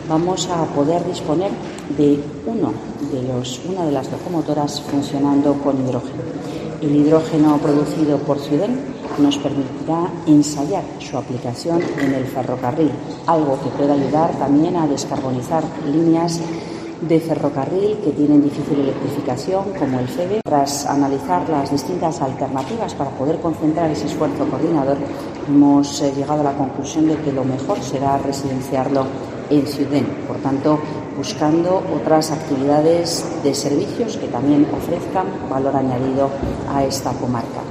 vamos a poder disponer de una de las locomotoras funcionando con hidrógeno. El hidrógeno producido por Ciuden nos permitirá ensayar su aplicación en el ferrocarril, algo que puede ayudar también a descarbonizar líneas de ferrocarril que tienen difícil electrificación, como el FEVE. Tras analizar las distintas alternativas para poder concentrar ese esfuerzo coordinador, hemos llegado a la conclusión de que lo mejor será residenciarlo en Ciuden, por tanto, buscando otras actividades de servicios que también ofrezcan valor añadido a esta comarca.